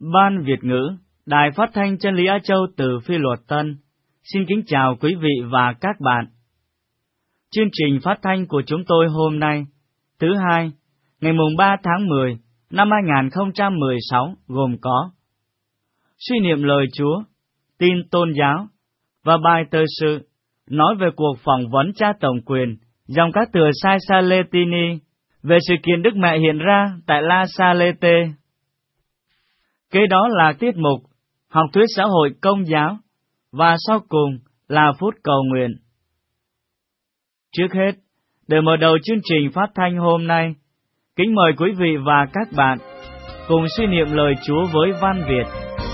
Ban Việt ngữ, Đài Phát thanh Chân lý Á Châu từ Phi Luật Tân, xin kính chào quý vị và các bạn. Chương trình phát thanh của chúng tôi hôm nay, thứ Hai, ngày mùng 3 tháng 10 năm 2016 gồm có suy niệm lời Chúa, tin tôn giáo và bài tờ sự nói về cuộc phỏng vấn cha tổng quyền dòng các tựa Sai Saletini về sự kiện Đức Mẹ hiện ra tại La Salette. Kế đó là tiết mục học thuyết xã hội công giáo và sau cùng là phút cầu nguyện. Trước hết, để mở đầu chương trình phát thanh hôm nay, kính mời quý vị và các bạn cùng suy niệm lời Chúa với Văn Việt.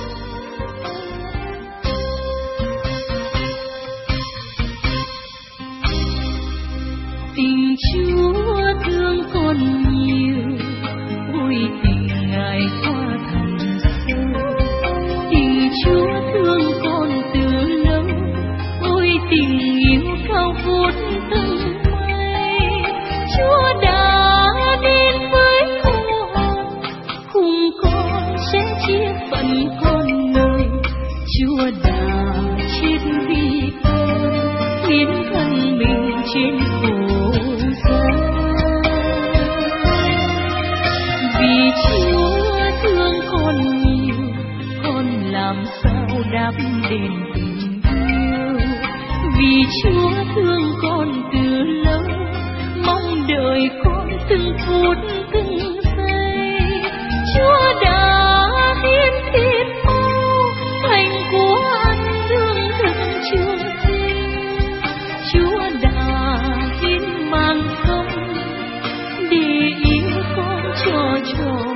Tình Chúa thương con nhiều, ôi tình Ngài qua thành sâu. Tình Chúa thương con từ lâu, ôi tình yêu cao vút từng mây. Chúa đã đến với cô hồng, cùng con sẽ chia phận con người. Chúa đã chết vì con, hiến thân mình trên khổ. Vì Chúa thương con nhiều, con làm sao đáp đền tình yêu. Vì Chúa thương con từ lâu, mong đợi con từng phút từng giây. Chúa đã hiến thịt máu thành của ăn lương thực trường sinh. Chúa đã hiến mang công để yêu con cho trọn.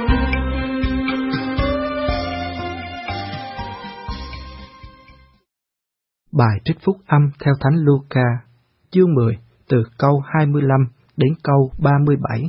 Bài trích phúc âm theo Thánh Luca, chương 10, từ câu 25 đến câu 37.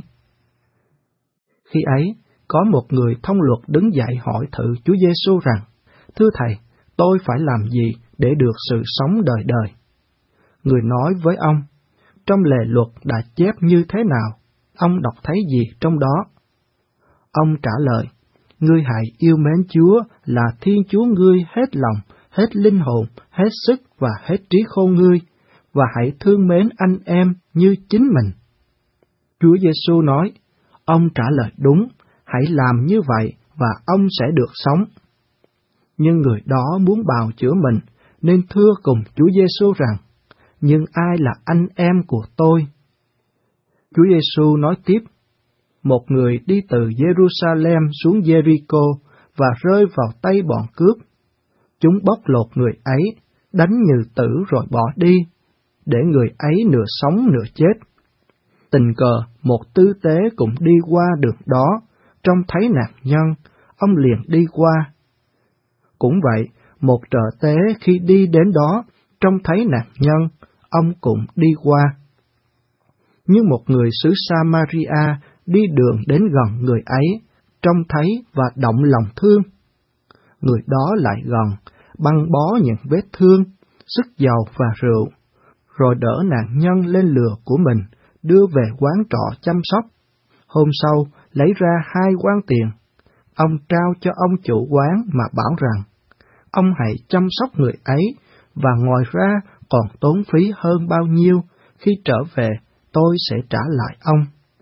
Khi ấy, có một người thông luật đứng dậy hỏi thử Chúa Giêsu rằng: Thưa Thầy, tôi phải làm gì để được sự sống đời đời? Người nói với ông: Trong lề luật đã chép như thế nào? Ông đọc thấy gì trong đó? Ông trả lời: Ngươi hãy yêu mến Chúa là Thiên Chúa ngươi hết lòng, hết linh hồn, hết sức và hết trí khôn ngươi, và hãy thương mến anh em như chính mình. Chúa Giêsu nói: Ông trả lời đúng, hãy làm như vậy và ông sẽ được sống. Nhưng người đó muốn bào chữa mình, nên thưa cùng Chúa Giêsu rằng: Nhưng ai là anh em của tôi? Chúa Giêsu nói tiếp: Một người đi từ Jerusalem xuống Jericho và rơi vào tay bọn cướp. Chúng bóc lột người ấy, đánh như tử rồi bỏ đi, để người ấy nửa sống nửa chết. Tình cờ một tư tế cũng đi qua đường đó, trông thấy nạn nhân, ông liền đi qua. Cũng vậy, một trợ tế khi đi đến đó, trông thấy nạn nhân, ông cũng đi qua. Nhưng một người xứ Samaria đi đường đến gần người ấy, trông thấy và động lòng thương. Người đó lại gần, băng bó những vết thương, sức dầu và rượu, rồi đỡ nạn nhân lên lừa của mình, đưa về quán trọ chăm sóc. Hôm sau, lấy ra 2 quan tiền. Ông trao cho ông chủ quán mà bảo rằng: Ông hãy chăm sóc người ấy, và ngoài ra còn tốn phí hơn bao nhiêu, khi trở về tôi sẽ trả lại ông.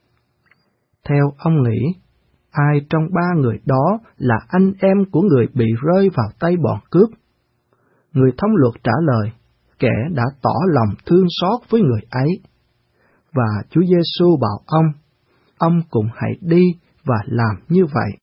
Theo ông nghĩ, ai trong 3 người đó là anh em của người bị rơi vào tay bọn cướp? Người thông luật trả lời: Kẻ đã tỏ lòng thương xót với người ấy. Và Chúa Giêsu bảo ông cũng hãy đi và làm như vậy.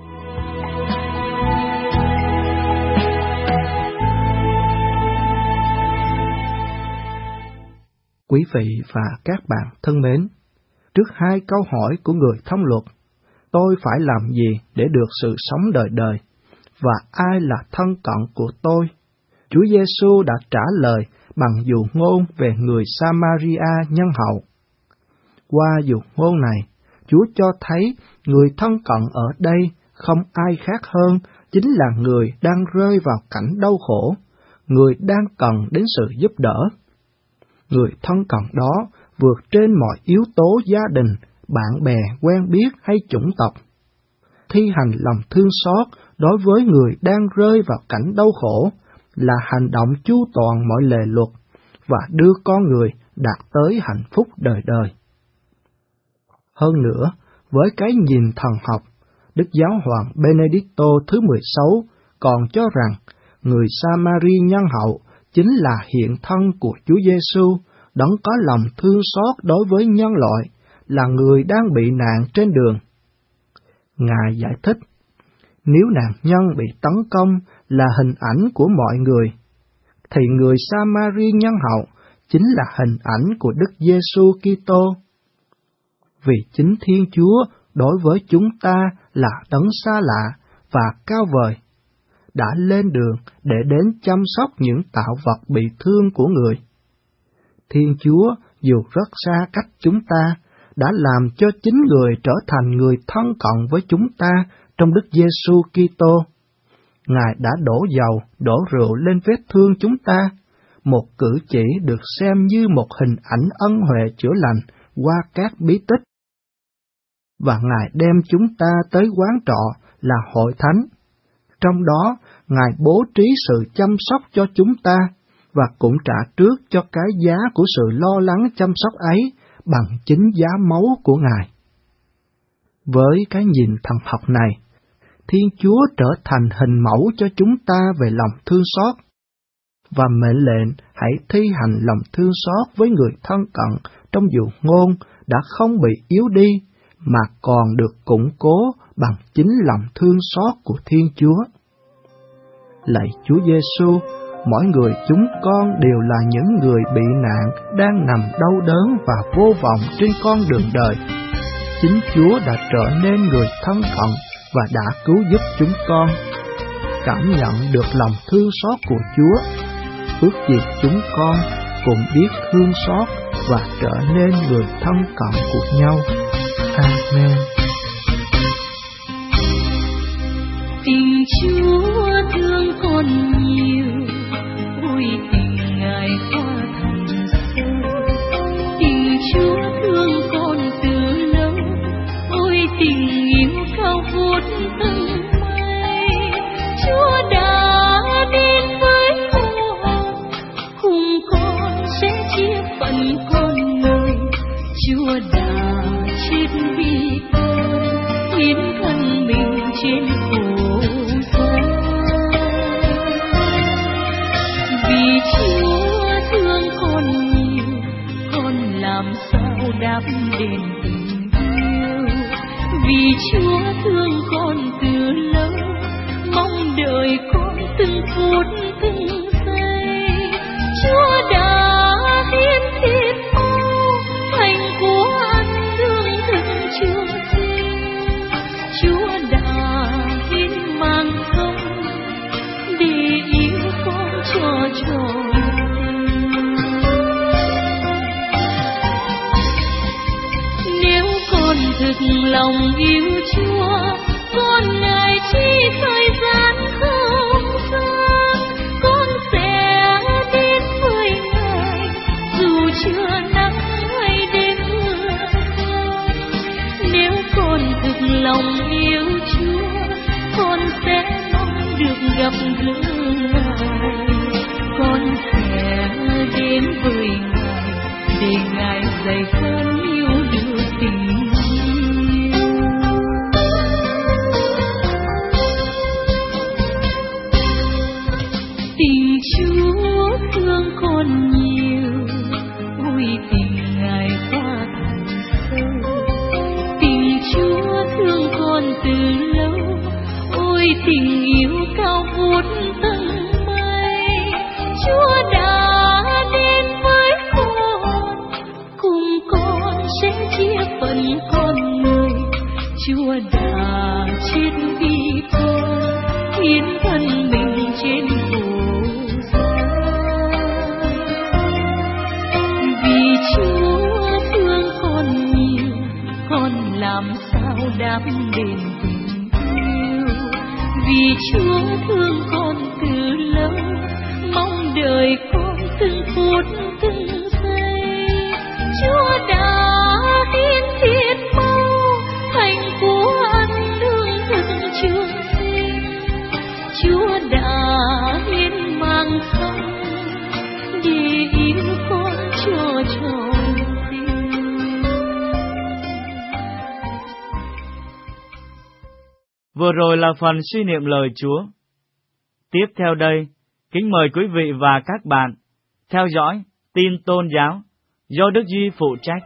Quý vị và các bạn thân mến, trước 2 câu hỏi của người thông luật, tôi phải làm gì để được sự sống đời đời, và ai là thân cận của tôi, Chúa Giêsu đã trả lời bằng dụ ngôn về người Samaria nhân hậu. Qua dụ ngôn này, Chúa cho thấy người thân cận ở đây không ai khác hơn chính là người đang rơi vào cảnh đau khổ, người đang cần đến sự giúp đỡ. Người thân cận đó vượt trên mọi yếu tố gia đình, bạn bè, quen biết hay chủng tộc. thi hành lòng thương xót đối với người đang rơi vào cảnh đau khổ là hành động chu toàn mọi lề luật và đưa con người đạt tới hạnh phúc đời đời. Hơn nữa, với cái nhìn thần học, Đức Giáo hoàng Benedicto thứ 16 còn cho rằng người Sa-ma-ri nhân hậu chính là hiện thân của Chúa Giêsu, đấng có lòng thương xót đối với nhân loại, là người đang bị nạn trên đường. Ngài giải thích, nếu nạn nhân bị tấn công là hình ảnh của mọi người, thì người Sa-ma-ri nhân hậu chính là hình ảnh của Đức Giêsu Kitô. Vì chính Thiên Chúa đối với chúng ta là đấng xa lạ và cao vời, đã lên đường để đến chăm sóc những tạo vật bị thương của người. Thiên Chúa dù rất xa cách chúng ta, đã làm cho chính người trở thành người thân cận với chúng ta trong Đức Giêsu Kitô. Ngài đã đổ dầu, đổ rượu lên vết thương chúng ta, một cử chỉ được xem như một hình ảnh ân huệ chữa lành qua các bí tích. Và Ngài đem chúng ta tới quán trọ là hội thánh. Trong đó, Ngài bố trí sự chăm sóc cho chúng ta, và cũng trả trước cho cái giá của sự lo lắng chăm sóc ấy bằng chính giá máu của Ngài. Với cái nhìn thần học này, Thiên Chúa trở thành hình mẫu cho chúng ta về lòng thương xót, và mệnh lệnh hãy thi hành lòng thương xót với người thân cận trong dụ ngôn đã không bị yếu đi, mà còn được củng cố bằng chính lòng thương xót của Thiên Chúa. Lạy Chúa Giêsu, mỗi người chúng con đều là những người bị nạn, đang nằm đau đớn và vô vọng trên con đường đời. Chính Chúa đã trở nên người thân cận và đã cứu giúp chúng con. Cảm nhận được lòng thương xót của Chúa, ước gì chúng con cùng biết thương xót và trở nên người thân cận của nhau. Amen. Tình Chúa thương con nhiều, ôi tình Ngài qua thành sâu. Tình Chúa thương con từ lâu, ôi tình yêu cao vút tầng mây. Chúa đã đến với cô hồng, cùng con sẽ chia phần con người. Chúa đã chết vì con, hiến thân mình trên phổ gian. Vì Chúa thương con nhiều, con làm sao đáp đền tình yêu. Vì Chúa thương con từ lâu, mong đợi con từng phút từng giây. Chúa đã hiến thịt máu, thành của ăn lương thực Chúa sinh. Chúa đã hiến mang thân để yêu con cho trọn. Nếu con thực lòng yêu Chúa, con ngại chi thời gian không gian. Con sẽ đến với Ngài dù chưa nắng hay đêm mưa phơn. Nếu con thực lòng yêu Chúa, con sẽ mong được gặp gỡ Ngài. Con sẽ đến với Ngài để Ngài dạy con yêu được tình yêu. Tình Chúa thương con nhiều, ôi tình Ngài qua thành sâu. Tình Chúa thương con từ lâu, ôi tình yêu cao vút tầng mây. Chúa đã đến với con, cùng con sẽ chia phần con người. Chúa đã chết vì con, hiến thân mình trên phổ gian. Vì Chúa thương con nhiều, con làm sao đáp đền tình yêu. Vì Chúa thương con từ lâu, mong đợi con từng phút từng giây. Chúa đã hiến thịt máu, thành của ăn lương thực Vừa rồi là phần suy niệm lời Chúa. Tiếp theo đây, kính mời quý vị và các bạn theo dõi tin tôn giáo do Đức Duy phụ trách.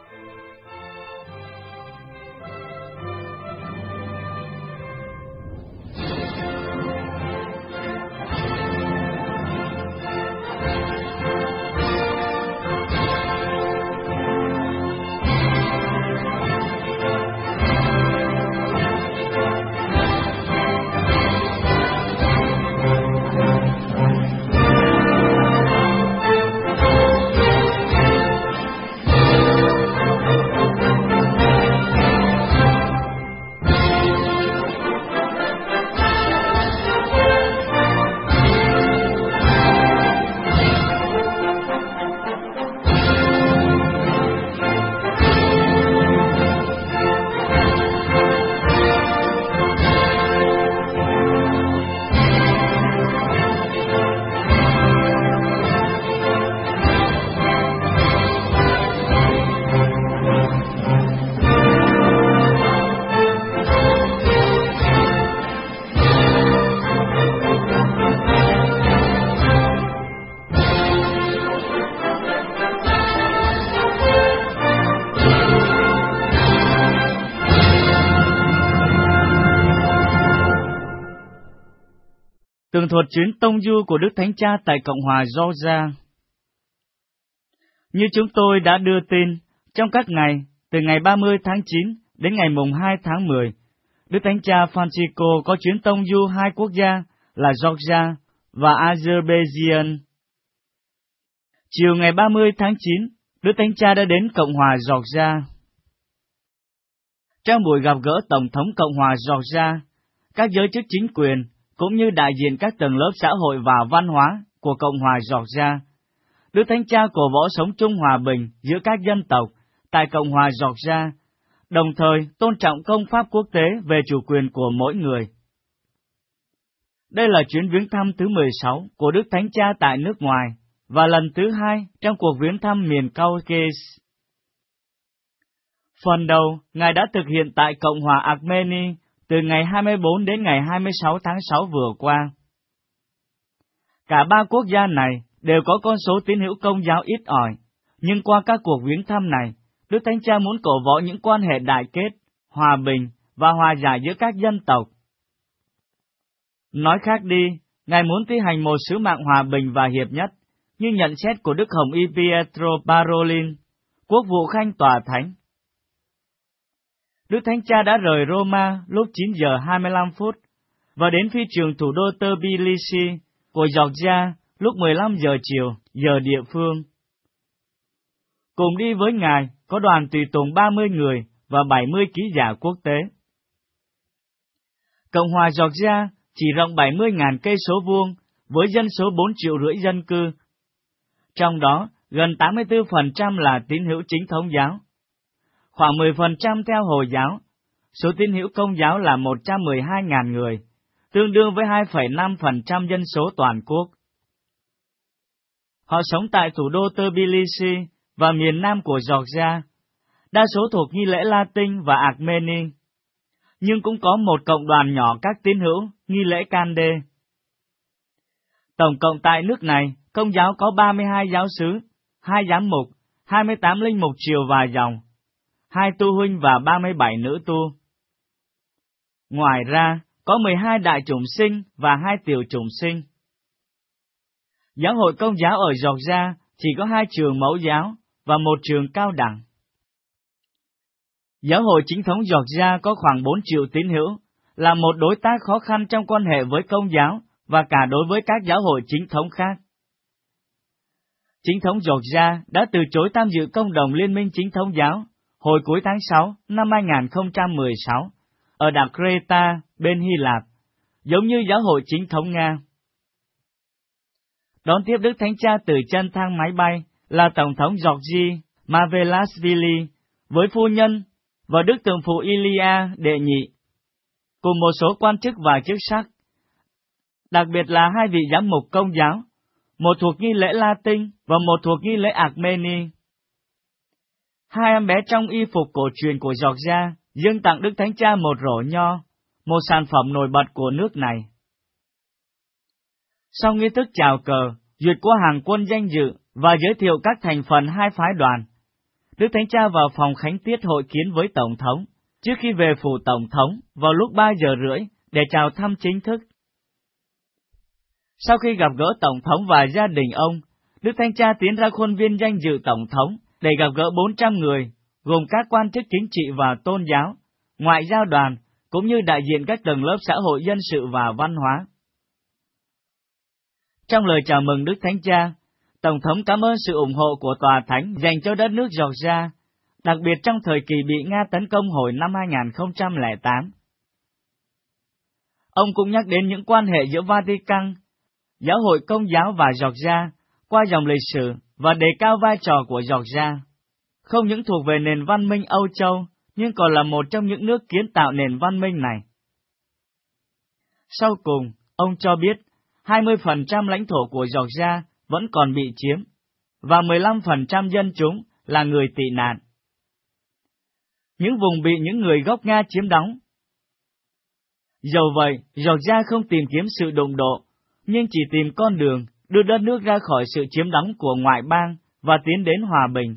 Tường thuật chuyến tông du của Đức Thánh Cha tại Cộng hòa Georgia. Như chúng tôi đã đưa tin, trong các ngày, từ ngày 30 tháng 9 đến ngày mùng 2 tháng 10, Đức Thánh Cha Francisco có chuyến tông du hai quốc gia là Georgia và Azerbaijan. Chiều ngày 30 tháng 9, Đức Thánh Cha đã đến Cộng hòa Georgia. Trong buổi gặp gỡ Tổng thống Cộng hòa Georgia, các giới chức chính quyền cũng như đại diện các tầng lớp xã hội và văn hóa của Cộng hòa Georgia, Đức Thánh Cha cổ vũ sống chung hòa bình giữa các dân tộc tại Cộng hòa Georgia, đồng thời tôn trọng công pháp quốc tế về chủ quyền của mỗi người. Đây là chuyến viếng thăm thứ 16 của Đức Thánh Cha tại nước ngoài và lần thứ 2 trong cuộc viếng thăm miền Caucasus. Phần đầu, Ngài đã thực hiện tại Cộng hòa Armenia từ ngày 24 đến ngày 26 tháng 6 vừa qua. Cả ba quốc gia này đều có con số tín hữu Công giáo ít ỏi, nhưng qua các cuộc viếng thăm này, Đức Thánh Cha muốn cổ vũ những quan hệ đại kết, hòa bình và hòa giải giữa các dân tộc. Nói khác đi, Ngài muốn thi hành một sứ mạng hòa bình và hiệp nhất, như nhận xét của Đức Hồng Y Pietro Parolin, quốc vụ khanh tòa thánh. Đức Thánh Cha đã rời Roma lúc 9 giờ 25 phút và đến phi trường thủ đô Tbilisi của Georgia lúc 15 giờ chiều, giờ địa phương. Cùng đi với Ngài có đoàn tùy tùng 30 người và 70 ký giả quốc tế. Cộng hòa Georgia chỉ rộng 70.000 cây số vuông với dân số 4,5 triệu dân cư. Trong đó, gần 84% là tín hữu chính thống giáo. Khoảng 10% theo Hồi giáo, số tín hữu Công giáo là 112.000 người, tương đương với 2,5% dân số toàn quốc. Họ sống tại thủ đô Tbilisi và miền nam của Georgia, đa số thuộc nghi lễ Latin và Armeni, nhưng cũng có một cộng đoàn nhỏ các tín hữu nghi lễ Kande. Tổng cộng tại nước này, Công giáo có 32 giáo xứ, 2 giám mục, 28 linh mục triều và dòng, 2 tu huynh và 37 nữ tu. Ngoài ra, có 12 đại chủng sinh và 2 tiểu chủng sinh. Giáo hội Công giáo ở Georgia chỉ có 2 trường mẫu giáo và 1 trường cao đẳng. Giáo hội chính thống Georgia có khoảng 4 triệu tín hữu, là một đối tác khó khăn trong quan hệ với Công giáo và cả đối với các giáo hội chính thống khác. Chính thống Georgia đã từ chối tham dự Công đồng Liên minh Chính thống giáo hồi cuối tháng 6 năm 2016 ở đảo Creta bên Hy Lạp, giống như giáo hội chính thống Nga. Đón tiếp Đức Thánh Cha từ chân thang máy bay là Tổng thống Georgi Marvelashvili với phu nhân và Đức Tượng phụ Ilia đệ nhị, cùng một số quan chức và chức sắc, đặc biệt là 2 vị giám mục Công giáo, một thuộc nghi lễ Latin và một thuộc nghi lễ Armeni. 2 em bé trong y phục cổ truyền của Georgia dâng tặng Đức Thánh Cha một rổ nho, một sản phẩm nổi bật của nước này. Sau nghi thức chào cờ, duyệt của hàng quân danh dự và giới thiệu các thành phần hai phái đoàn, Đức Thánh Cha vào phòng khánh tiết hội kiến với Tổng thống, trước khi về phủ Tổng thống vào lúc 3 giờ rưỡi để chào thăm chính thức. Sau khi gặp gỡ Tổng thống và gia đình ông, Đức Thánh Cha tiến ra khuôn viên danh dự Tổng thống để gặp gỡ 400 người, gồm các quan chức chính trị và tôn giáo, ngoại giao đoàn, cũng như đại diện các tầng lớp xã hội dân sự và văn hóa. Trong lời chào mừng Đức Thánh Cha, Tổng thống cảm ơn sự ủng hộ của Tòa Thánh dành cho đất nước Georgia, đặc biệt trong thời kỳ bị Nga tấn công hồi năm 2008. Ông cũng nhắc đến những quan hệ giữa Vatican, Giáo hội Công giáo và Georgia qua dòng lịch sử và đề cao vai trò của Georgia, không những thuộc về nền văn minh Âu Châu, nhưng còn là một trong những nước kiến tạo nền văn minh này. Sau cùng, ông cho biết 20% lãnh thổ của Georgia vẫn còn bị chiếm, và 15% dân chúng là người tị nạn. Những vùng bị những người gốc Nga chiếm đóng. Dầu vậy, Georgia không tìm kiếm sự đụng độ, nhưng chỉ tìm con đường đưa đất nước ra khỏi sự chiếm đóng của ngoại bang và tiến đến hòa bình.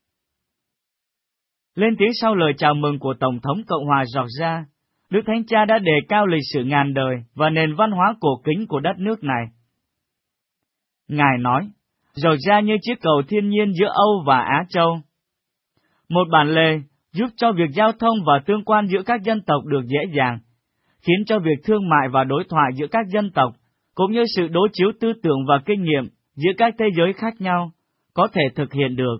Lên tiếng sau lời chào mừng của Tổng thống Cộng hòa Georgia, Đức Thánh Cha đã đề cao lịch sử ngàn đời và nền văn hóa cổ kính của đất nước này. Ngài nói, Georgia như chiếc cầu thiên nhiên giữa Âu và Á Châu. Một bản lề giúp cho việc giao thông và tương quan giữa các dân tộc được dễ dàng, khiến cho việc thương mại và đối thoại giữa các dân tộc, cũng như sự đối chiếu tư tưởng và kinh nghiệm giữa các thế giới khác nhau, có thể thực hiện được.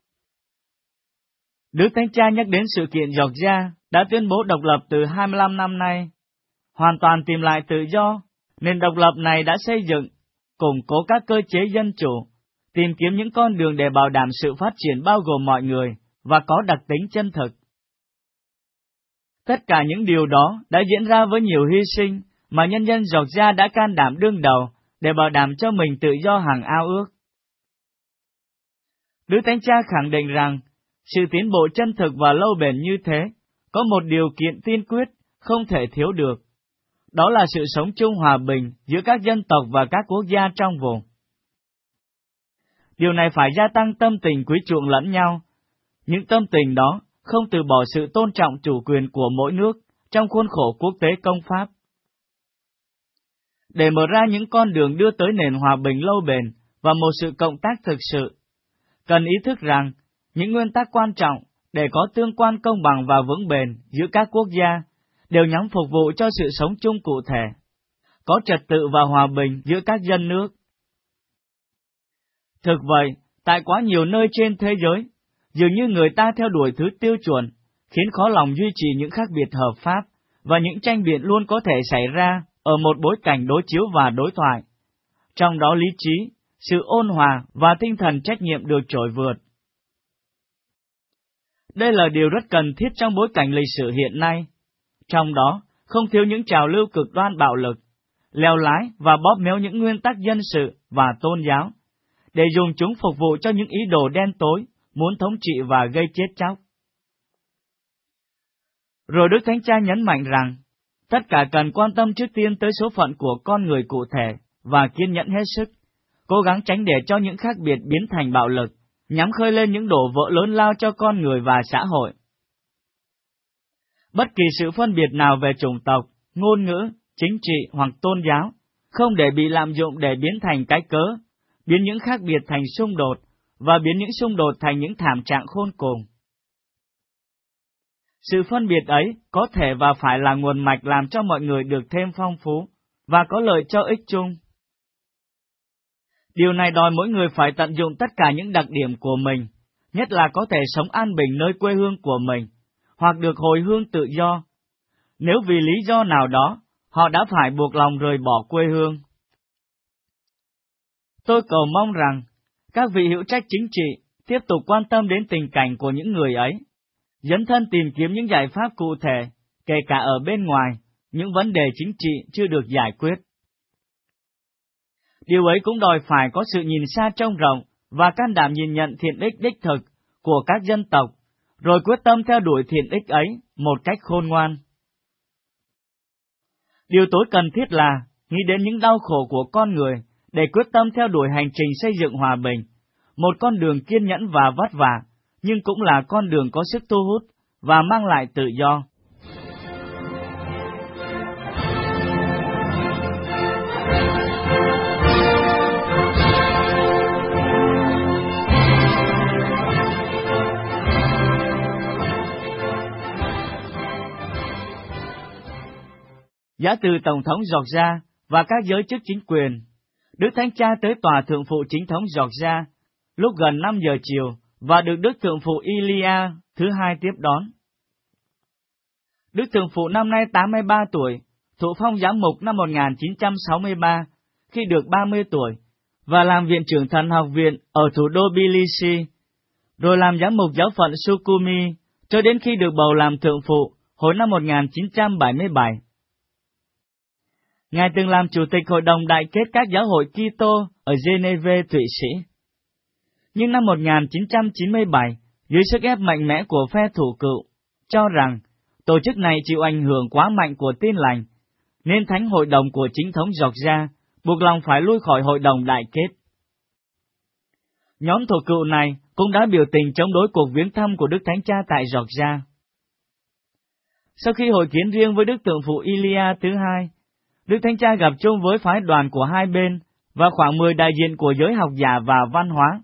Đức Thánh Cha nhắc đến sự kiện Georgia đã tuyên bố độc lập từ 25 năm nay, hoàn toàn tìm lại tự do. Nền độc lập này đã xây dựng, củng cố các cơ chế dân chủ, tìm kiếm những con đường để bảo đảm sự phát triển bao gồm mọi người và có đặc tính chân thực. Tất cả những điều đó đã diễn ra với nhiều hy sinh mà nhân dân Georgia đã can đảm đương đầu để bảo đảm cho mình tự do hằng ao ước. Đức Thánh Cha khẳng định rằng, sự tiến bộ chân thực và lâu bền như thế có một điều kiện tiên quyết không thể thiếu được. Đó là sự sống chung hòa bình giữa các dân tộc và các quốc gia trong vùng. Điều này phải gia tăng tâm tình quý chuộng lẫn nhau. Những tâm tình đó không từ bỏ sự tôn trọng chủ quyền của mỗi nước trong khuôn khổ quốc tế công pháp. Để mở ra những con đường đưa tới nền hòa bình lâu bền và một sự cộng tác thực sự, cần ý thức rằng những nguyên tắc quan trọng để có tương quan công bằng và vững bền giữa các quốc gia đều nhằm phục vụ cho sự sống chung cụ thể, có trật tự và hòa bình giữa các dân nước. Thực vậy, tại quá nhiều nơi trên thế giới, dường như người ta theo đuổi thứ tiêu chuẩn, khiến khó lòng duy trì những khác biệt hợp pháp, và những tranh biện luôn có thể xảy ra ở một bối cảnh đối chiếu và đối thoại. Trong đó lý trí, sự ôn hòa và tinh thần trách nhiệm được trội vượt. Đây là điều rất cần thiết trong bối cảnh lịch sử hiện nay. Trong đó, không thiếu những trào lưu cực đoan bạo lực, lèo lái và bóp méo những nguyên tắc dân sự và tôn giáo, để dùng chúng phục vụ cho những ý đồ đen tối, muốn thống trị và gây chết chóc. Rồi Đức Thánh Cha nhấn mạnh rằng, tất cả cần quan tâm trước tiên tới số phận của con người cụ thể và kiên nhẫn hết sức, cố gắng tránh để cho những khác biệt biến thành bạo lực, nhằm khơi lên những đổ vỡ lớn lao cho con người và xã hội. Bất kỳ sự phân biệt nào về chủng tộc, ngôn ngữ, chính trị hoặc tôn giáo, không để bị lạm dụng để biến thành cái cớ, biến những khác biệt thành xung đột, và biến những xung đột thành những thảm trạng khôn cùng. Sự phân biệt ấy có thể và phải là nguồn mạch làm cho mọi người được thêm phong phú, và có lợi cho ích chung. Điều này đòi mỗi người phải tận dụng tất cả những đặc điểm của mình, nhất là có thể sống an bình nơi quê hương của mình, hoặc được hồi hương tự do, nếu vì lý do nào đó, họ đã phải buộc lòng rời bỏ quê hương. Tôi cầu mong rằng, các vị hữu trách chính trị tiếp tục quan tâm đến tình cảnh của những người ấy, dấn thân tìm kiếm những giải pháp cụ thể, kể cả ở bên ngoài, những vấn đề chính trị chưa được giải quyết. Điều ấy cũng đòi phải có sự nhìn xa trông rộng và can đảm nhìn nhận thiện ích đích thực của các dân tộc, rồi quyết tâm theo đuổi thiện ích ấy một cách khôn ngoan. Điều tối cần thiết là nghĩ đến những đau khổ của con người để quyết tâm theo đuổi hành trình xây dựng hòa bình, một con đường kiên nhẫn và vất vả, nhưng cũng là con đường có sức thu hút và mang lại tự do. Giá từ Tổng thống Georgia và các giới chức chính quyền, Đức Thánh Cha tới tòa thượng phụ chính thống Georgia lúc gần 5 giờ chiều và được Đức Thượng phụ Elia thứ hai tiếp đón. Đức Thượng phụ năm nay 83 tuổi, thụ phong giám mục năm 1963 khi được 30 tuổi và làm viện trưởng thần học viện ở thủ đô Tbilisi, rồi làm giám mục giáo phận Sukhumi cho đến khi được bầu làm thượng phụ hồi năm 1977. Ngài từng làm chủ tịch Hội đồng Đại kết các giáo hội Kitô ở Geneva, Thụy Sĩ. Nhưng năm 1997, dưới sức ép mạnh mẽ của phe thủ cựu, cho rằng tổ chức này chịu ảnh hưởng quá mạnh của Tin lành, nên Thánh Hội đồng của chính thống Georgia buộc lòng phải lui khỏi Hội đồng Đại kết. Nhóm thủ cựu này cũng đã biểu tình chống đối cuộc viếng thăm của Đức Thánh Cha tại Georgia. Sau khi hội kiến riêng với Đức Thượng phụ Elia thứ hai, Đức Thánh Cha gặp chung với phái đoàn của hai bên và khoảng 10 đại diện của giới học giả và văn hóa.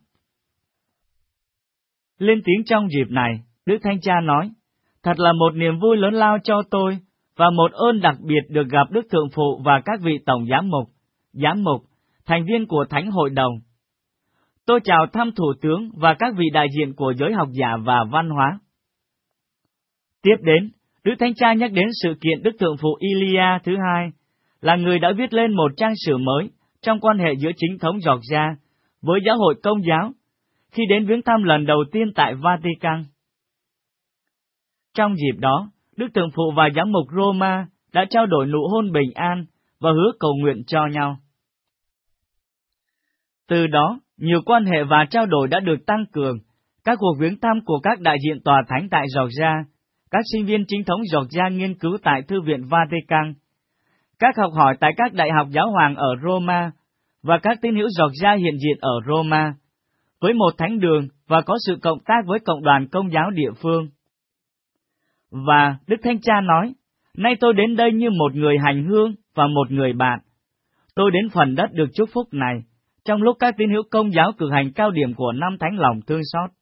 Lên tiếng trong dịp này, Đức Thánh Cha nói, thật là một niềm vui lớn lao cho tôi và một ơn đặc biệt được gặp Đức Thượng phụ và các vị tổng giám mục, thành viên của Thánh Hội đồng. Tôi chào thăm Thủ tướng và các vị đại diện của giới học giả và văn hóa. Tiếp đến, Đức Thánh Cha nhắc đến sự kiện Đức Thượng phụ Elia thứ hai là người đã viết lên một trang sử mới trong quan hệ giữa chính thống Georgia với giáo hội Công giáo khi đến viếng thăm lần đầu tiên tại Vatican. Trong dịp đó, Đức Thượng phụ và giám mục Roma đã trao đổi nụ hôn bình an và hứa cầu nguyện cho nhau. Từ đó, nhiều quan hệ và trao đổi đã được tăng cường. Các cuộc viếng thăm của các đại diện tòa thánh tại Georgia, các sinh viên chính thống Georgia nghiên cứu tại Thư viện Vatican, các học hỏi tại các đại học giáo hoàng ở Roma và các tín hữu Georgia hiện diện ở Roma, với một thánh đường và có sự cộng tác với cộng đoàn Công giáo địa phương. Và Đức Thánh Cha nói, nay tôi đến đây như một người hành hương và một người bạn. Tôi đến phần đất được chúc phúc này, trong lúc các tín hữu Công giáo cử hành cao điểm của năm Thánh lòng thương xót.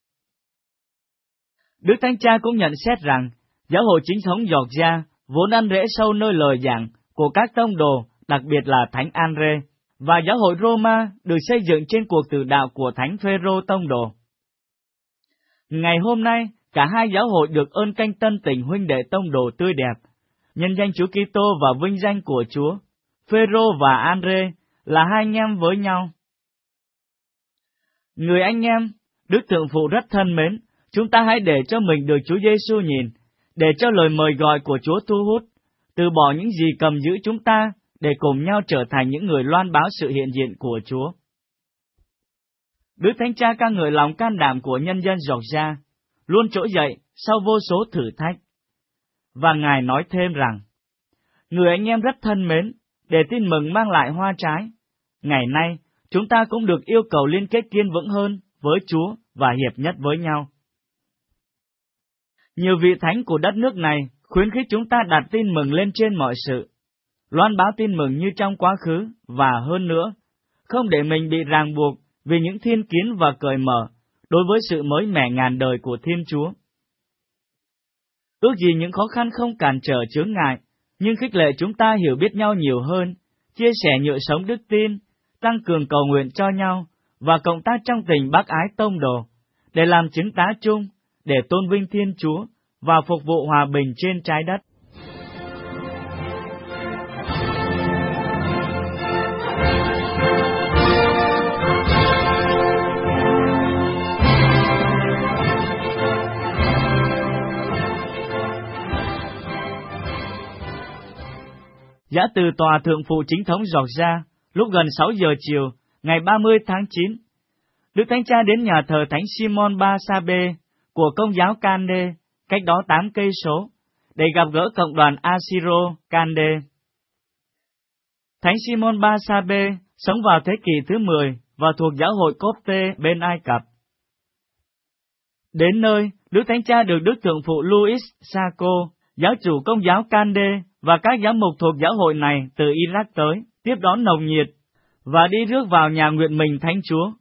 Đức Thánh Cha cũng nhận xét rằng, giáo hội chính thống Georgia vốn ăn rễ sâu nơi lời giảng của các tông đồ, đặc biệt là Thánh Andre, và giáo hội Roma được xây dựng trên cuộc tử đạo của Thánh Phêrô tông đồ. Ngày hôm nay, cả hai giáo hội được ơn canh tân tình huynh đệ tông đồ tươi đẹp, nhân danh Chúa Kitô và vinh danh của Chúa. Phêrô và Andre là hai anh em với nhau. Người anh em, Đức Thượng phụ rất thân mến, chúng ta hãy để cho mình được Chúa Giêsu nhìn, để cho lời mời gọi của Chúa thu hút, từ bỏ những gì cầm giữ chúng ta, để cùng nhau trở thành những người loan báo sự hiện diện của Chúa. Đức Thánh Cha ca ngợi lòng can đảm của nhân dân Georgia, luôn trỗi dậy sau vô số thử thách. Và Ngài nói thêm rằng, người anh em rất thân mến, để tin mừng mang lại hoa trái, ngày nay chúng ta cũng được yêu cầu liên kết kiên vững hơn với Chúa và hiệp nhất với nhau. Nhiều vị thánh của đất nước này khuyến khích chúng ta đặt tin mừng lên trên mọi sự, loan báo tin mừng như trong quá khứ, và hơn nữa, không để mình bị ràng buộc vì những thiên kiến và cởi mở đối với sự mới mẻ ngàn đời của Thiên Chúa. Ước gì những khó khăn không cản trở chướng ngại, nhưng khích lệ chúng ta hiểu biết nhau nhiều hơn, chia sẻ nhựa sống đức tin, tăng cường cầu nguyện cho nhau, và cộng tác trong tình bác ái tông đồ, để làm chứng tá chung, để tôn vinh Thiên Chúa, và phục vụ hòa bình trên trái đất. Giã từ tòa thượng phụ chính thống Georgia, lúc gần 6 giờ chiều, ngày 30 tháng 9, Đức Thánh Cha đến nhà thờ Thánh Simon Barsabe của Công giáo Cande, cách đó 8 cây số, để gặp gỡ cộng đoàn Asiro Cande. Thánh Simon Barsabe sống vào thế kỷ thứ 10 và thuộc giáo hội Copte bên Ai Cập. Đến nơi, Đức Thánh Cha được Đức Thượng phụ Louis Sacco, giáo chủ Công giáo Cande và các giám mục thuộc giáo hội này từ Iraq tới, tiếp đón nồng nhiệt và đi rước vào nhà nguyện mình Thánh Chúa.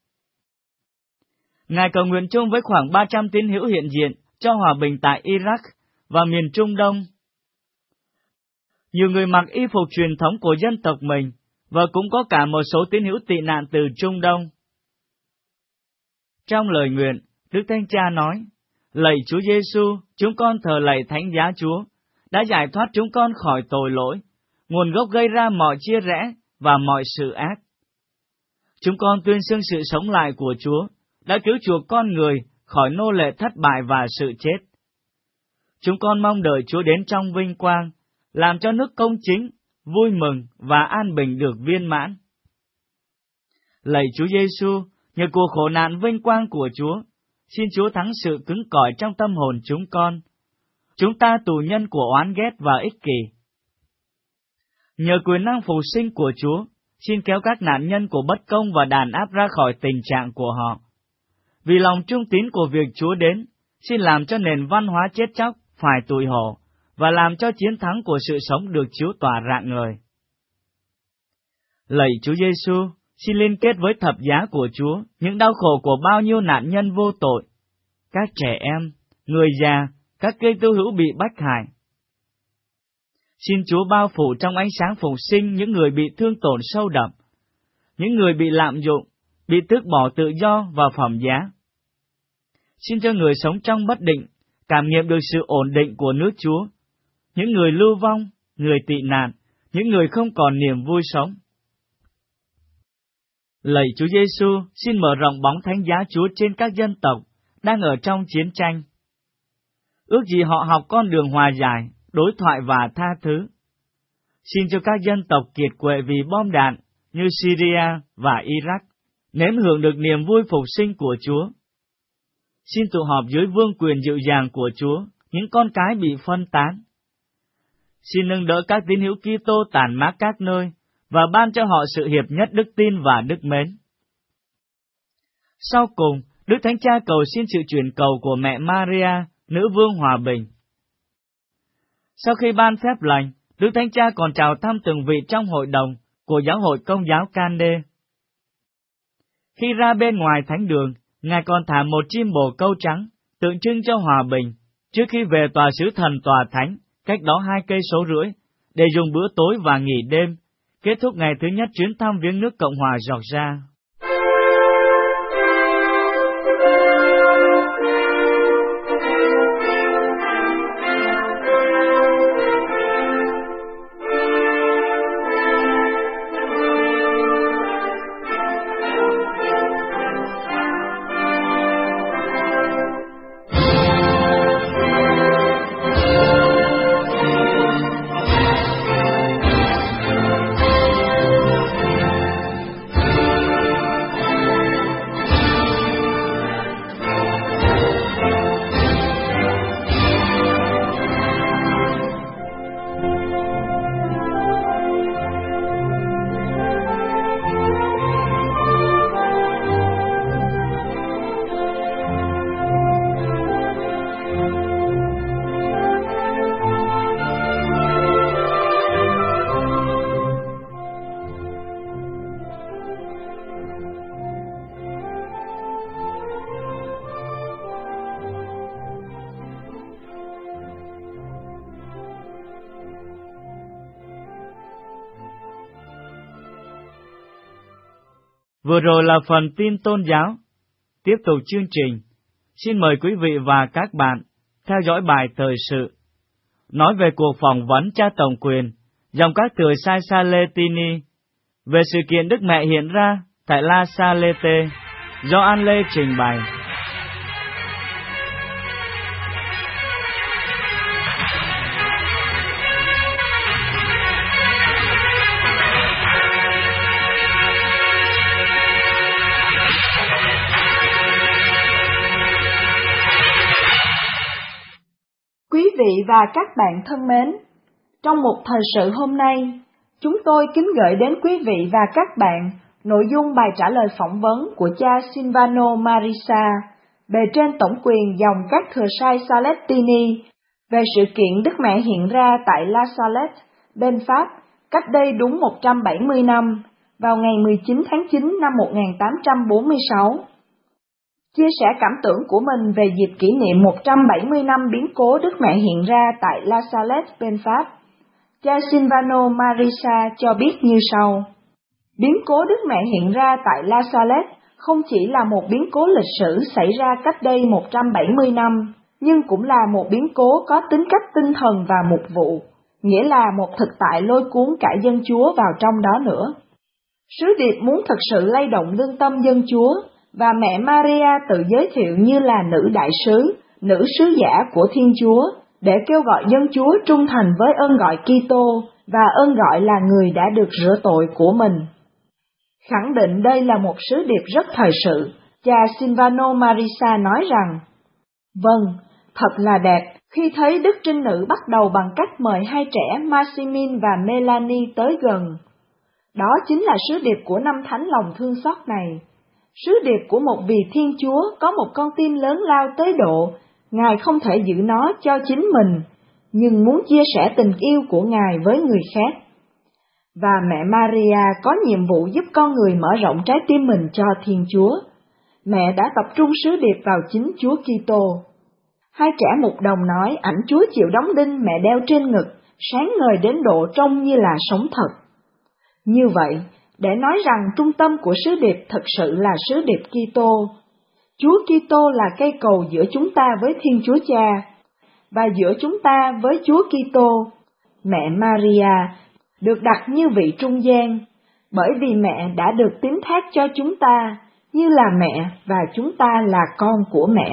Ngài cầu nguyện chung với khoảng 300 tín hữu hiện diện cho hòa bình tại Iraq và miền Trung Đông. Nhiều người mặc y phục truyền thống của dân tộc mình, và cũng có cả một số tín hữu tị nạn từ Trung Đông. Trong lời nguyện, Đức Thánh Cha nói, lạy Chúa Giêsu, chúng con thờ lạy Thánh Giá Chúa, đã giải thoát chúng con khỏi tội lỗi, nguồn gốc gây ra mọi chia rẽ và mọi sự ác. Chúng con tuyên xưng sự sống lại của Chúa, đã cứu chuộc con người khỏi nô lệ thất bại và sự chết. Chúng con mong đợi Chúa đến trong vinh quang, làm cho nước công chính, vui mừng và an bình được viên mãn. Lạy Chúa Giêsu, nhờ cuộc khổ nạn vinh quang của Chúa, xin Chúa thắng sự cứng cỏi trong tâm hồn chúng con. Chúng ta tù nhân của oán ghét và ích kỷ. Nhờ quyền năng phục sinh của Chúa, xin kéo các nạn nhân của bất công và đàn áp ra khỏi tình trạng của họ. Vì lòng trung tín của việc Chúa đến, xin làm cho nền văn hóa chết chóc phải tủi hổ, và làm cho chiến thắng của sự sống được chiếu tỏa rạng ngời. Lạy Chúa Giêsu, xin liên kết với thập giá của Chúa những đau khổ của bao nhiêu nạn nhân vô tội, các trẻ em, người già, các cây tu hữu bị bách hại. Xin Chúa bao phủ trong ánh sáng phục sinh những người bị thương tổn sâu đậm, những người bị lạm dụng, bị tước bỏ tự do và phẩm giá. Xin cho người sống trong bất định cảm nghiệm được sự ổn định của nước Chúa, những người lưu vong, người tị nạn, những người không còn niềm vui sống. Lạy Chúa Giêsu, xin mở rộng bóng thánh giá Chúa trên các dân tộc đang ở trong chiến tranh. Ước gì họ học con đường hòa giải, đối thoại và tha thứ. Xin cho các dân tộc kiệt quệ vì bom đạn như Syria và Iraq nếm hưởng được niềm vui phục sinh của Chúa. Xin tụ họp dưới vương quyền dịu dàng của Chúa những con cái bị phân tán. Xin nâng đỡ các tín hữu Kitô tản mát các nơi và ban cho họ sự hiệp nhất đức tin và đức mến. Sau cùng, Đức Thánh Cha cầu xin sự chuyển cầu của mẹ Maria, nữ vương hòa bình. Sau khi ban phép lành, Đức Thánh Cha còn chào thăm từng vị trong hội đồng của giáo hội Công giáo Cande. Khi ra bên ngoài thánh đường, Ngài còn thả một chim bồ câu trắng, tượng trưng cho hòa bình, trước khi về tòa sứ thần tòa thánh, cách đó 2,5 cây số, để dùng bữa tối và nghỉ đêm, kết thúc ngày thứ nhất chuyến thăm viếng nước Cộng hòa Georgia. Vừa rồi là phần tin tôn giáo. Tiếp tục chương trình, xin mời quý vị và các bạn theo dõi bài thời sự nói về cuộc phỏng vấn cha tổng quyền dòng các từ Sai Saletini về sự kiện Đức Mẹ hiện ra tại La Salette do An Lê trình bày. Quý vị và các bạn thân mến, trong một thời sự hôm nay, Chúng tôi kính gửi đến quý vị và các bạn nội dung bài trả lời phỏng vấn của cha Silvano Marisa, bề trên tổng quyền dòng các thừa sai Salettini, về sự kiện Đức Mẹ hiện ra tại La Salette, bên Pháp, cách đây đúng 170 năm, vào ngày 19 tháng 9 năm 1846. Chia sẻ cảm tưởng của mình về dịp kỷ niệm 170 năm biến cố Đức Mẹ hiện ra tại La Salette, bên Pháp, cha Silvano Marisa cho biết như sau. Biến cố Đức Mẹ hiện ra tại La Salette không chỉ là một biến cố lịch sử xảy ra cách đây 170 năm, nhưng cũng là một biến cố có tính cách tinh thần và mục vụ, nghĩa là một thực tại lôi cuốn cả dân Chúa vào trong đó nữa. Sứ điệp muốn thực sự lay động lương tâm dân Chúa, và mẹ Maria tự giới thiệu như là nữ đại sứ, nữ sứ giả của Thiên Chúa, để kêu gọi dân Chúa trung thành với ơn gọi Kitô và ơn gọi là người đã được rửa tội của mình. Khẳng định đây là một sứ điệp rất thời sự, cha Silvano Marisa nói rằng, vâng, thật là đẹp khi thấy Đức Trinh Nữ bắt đầu bằng cách mời hai trẻ Maximin và Melanie tới gần. Đó chính là sứ điệp của năm thánh lòng thương xót này. Sứ điệp của một vị Thiên Chúa có một con tim lớn lao tới độ Ngài không thể giữ nó cho chính mình, nhưng muốn chia sẻ tình yêu của Ngài với người khác. Và mẹ Maria có nhiệm vụ giúp con người mở rộng trái tim mình cho Thiên Chúa. Mẹ đã tập trung sứ điệp vào chính Chúa Kitô. Hai trẻ mục đồng nói ảnh Chúa chịu đóng đinh mẹ đeo trên ngực, sáng ngời đến độ trông như là sống thật. Như vậy, để nói rằng trung tâm của sứ điệp thực sự là sứ điệp Kitô. Chúa Kitô là cây cầu giữa chúng ta với Thiên Chúa Cha, và giữa chúng ta với Chúa Kitô. Mẹ Maria được đặt như vị trung gian, bởi vì mẹ đã được tín thác cho chúng ta như là mẹ và chúng ta là con của mẹ.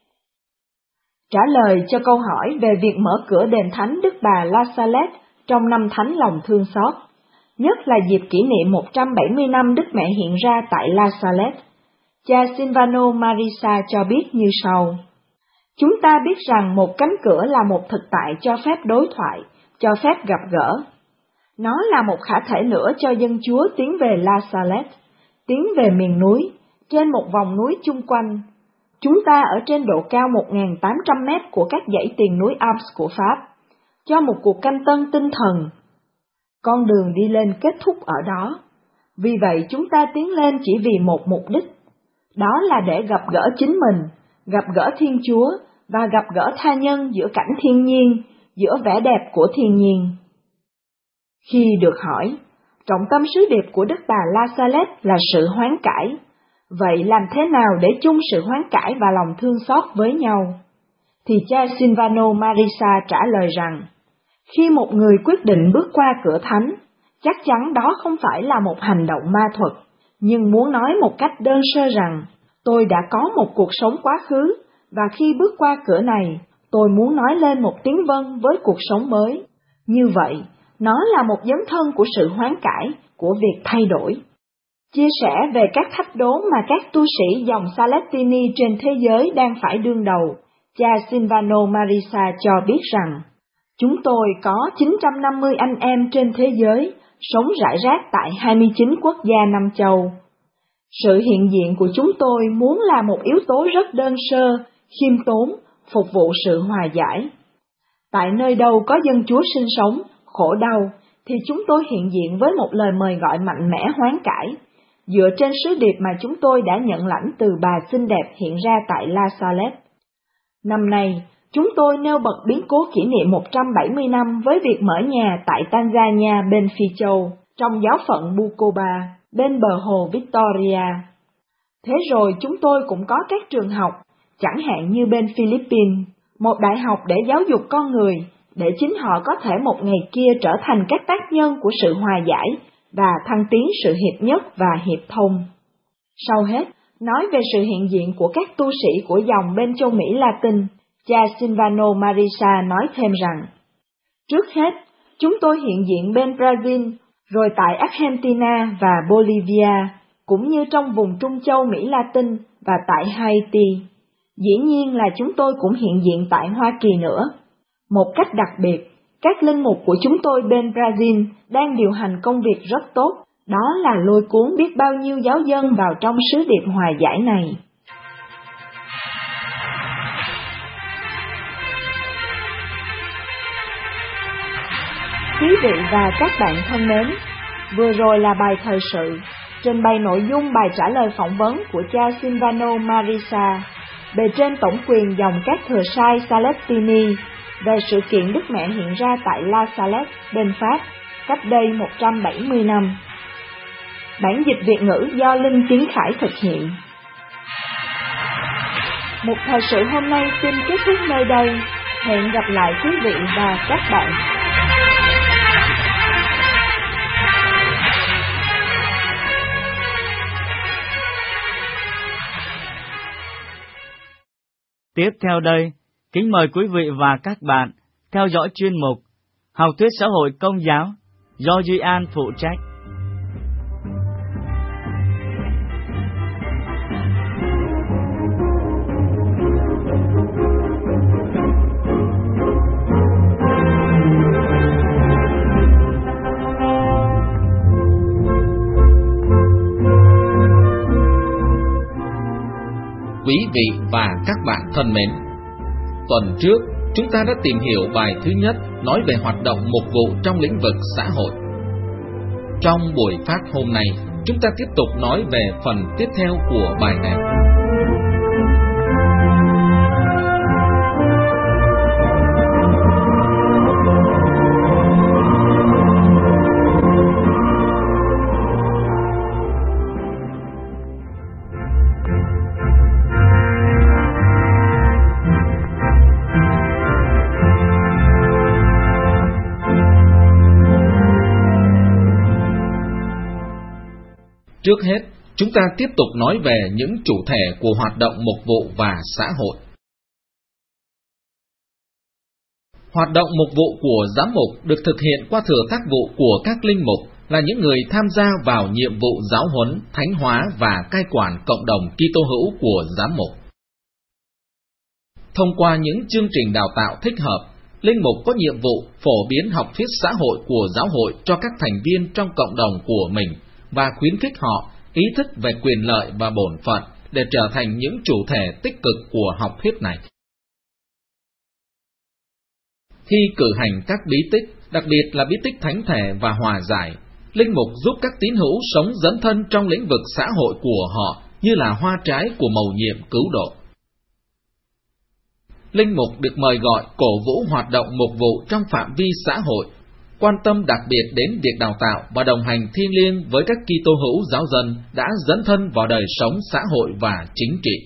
Trả lời cho câu hỏi về việc mở cửa đền thánh Đức Bà La Salette trong năm thánh lòng thương xót, nhất là dịp kỷ niệm 170 năm Đức Mẹ hiện ra tại La Salette, cha Silvano Marisa cho biết như sau. Chúng ta biết rằng một cánh cửa là một thực tại cho phép đối thoại, cho phép gặp gỡ. Nó là một khả thể nữa cho dân Chúa tiến về La Salette, tiến về miền núi, trên một vòng núi chung quanh. Chúng ta ở trên độ cao 1.800 mét của các dãy tiền núi Alps của Pháp, cho một cuộc canh tân tinh thần. Con đường đi lên kết thúc ở đó. Vì vậy chúng ta tiến lên chỉ vì một mục đích. Đó là để gặp gỡ chính mình, gặp gỡ Thiên Chúa và gặp gỡ tha nhân giữa cảnh thiên nhiên, giữa vẻ đẹp của thiên nhiên. Khi được hỏi, trọng tâm sứ điệp của Đức Bà La Salette là sự hoán cải. Vậy làm thế nào để chung sự hoán cải và lòng thương xót với nhau? Thì cha Silvano Marisa trả lời rằng, khi một người quyết định bước qua cửa thánh, chắc chắn đó không phải là một hành động ma thuật, nhưng muốn nói một cách đơn sơ rằng, tôi đã có một cuộc sống quá khứ, và khi bước qua cửa này, tôi muốn nói lên một tiếng vâng với cuộc sống mới. Như vậy, nó là một dấn thân của sự hoán cải, của việc thay đổi. Chia sẻ về các thách đố mà các tu sĩ dòng Salettini trên thế giới đang phải đương đầu, cha Silvano Marisa cho biết rằng, chúng tôi có 950 anh em trên thế giới, sống rải rác tại 29 quốc gia Nam châu. Sự hiện diện của chúng tôi muốn là một yếu tố rất đơn sơ, khiêm tốn, phục vụ sự hòa giải. Tại nơi đâu có dân Chúa sinh sống, khổ đau, thì chúng tôi hiện diện với một lời mời gọi mạnh mẽ hoán cải, dựa trên sứ điệp mà chúng tôi đã nhận lãnh từ bà xinh đẹp hiện ra tại La Salette. Năm nay, chúng tôi nêu bật biến cố kỷ niệm 170 năm với việc mở nhà tại Tanzania bên Phi Châu, trong giáo phận Bukoba, bên bờ hồ Victoria. Thế rồi chúng tôi cũng có các trường học, chẳng hạn như bên Philippines, một đại học để giáo dục con người, để chính họ có thể một ngày kia trở thành các tác nhân của sự hòa giải và thăng tiến sự hiệp nhất và hiệp thông. Sau hết, nói về sự hiện diện của các tu sĩ của dòng bên châu Mỹ Latin, cha Silvano Marisa nói thêm rằng, trước hết, chúng tôi hiện diện bên Brazil, rồi tại Argentina và Bolivia, cũng như trong vùng Trung Châu Mỹ Latin và tại Haiti. Dĩ nhiên là chúng tôi cũng hiện diện tại Hoa Kỳ nữa. Một cách đặc biệt, Các linh mục của chúng tôi bên Brazil đang điều hành công việc rất tốt, đó là lôi cuốn biết bao nhiêu giáo dân vào trong sứ điệp hòa giải này. Quý vị và các bạn thân mến, vừa rồi là bài thời sự, trình bày nội dung bài trả lời phỏng vấn của cha Silvano Marisa, bề trên tổng quyền dòng các thừa sai Salestini, về sự kiện Đức Mẹ hiện ra tại La Salette, bên Pháp, cách đây 170 năm. Bản dịch Việt ngữ do Linh Tiến Khải thực hiện. Một thời sự hôm nay xin kết thúc nơi đây. Hẹn gặp lại quý vị và các bạn. Tiếp theo đây, kính mời quý vị và các bạn theo dõi chuyên mục Học thuyết xã hội công giáo do Duy An phụ trách. Quý vị và các bạn thân mến, tuần trước chúng ta đã tìm hiểu bài thứ nhất nói về hoạt động mục vụ trong lĩnh vực xã hội. Trong buổi phát hôm nay, chúng ta tiếp tục nói về phần tiếp theo của bài này. Trước hết, chúng ta tiếp tục nói về những chủ thể của hoạt động mục vụ và xã hội. Hoạt động mục vụ của giám mục được thực hiện qua thừa tác vụ của các linh mục, là những người tham gia vào nhiệm vụ giáo huấn, thánh hóa và cai quản cộng đồng Kitô hữu của giám mục. Thông qua những chương trình đào tạo thích hợp, linh mục có nhiệm vụ phổ biến học thuyết xã hội của giáo hội cho các thành viên trong cộng đồng của mình, và khuyến khích họ ý thức về quyền lợi và bổn phận để trở thành những chủ thể tích cực của học thuyết này. Khi cử hành các bí tích, đặc biệt là bí tích thánh thể và hòa giải, linh mục giúp các tín hữu sống dấn thân trong lĩnh vực xã hội của họ như là hoa trái của mầu nhiệm cứu độ. Linh mục được mời gọi cổ vũ hoạt động mục vụ trong phạm vi xã hội, quan tâm đặc biệt đến việc đào tạo và đồng hành thiêng liêng với các Kitô hữu giáo dân đã dấn thân vào đời sống xã hội và chính trị.